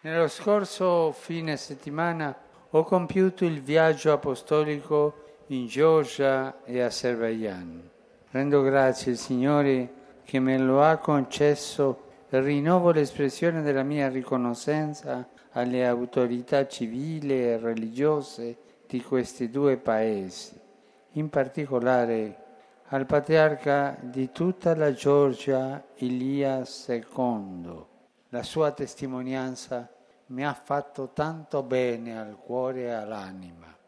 Nello scorso fine settimana ho compiuto il viaggio apostolico in Georgia e Azerbaijan. Rendo grazie al Signore che me lo ha concesso e rinnovo l'espressione della mia riconoscenza alle autorità civili e religiose di questi due paesi, in particolare al patriarca di tutta la Georgia, Ilia II. La sua testimonianza mi ha fatto tanto bene al cuore e all'anima.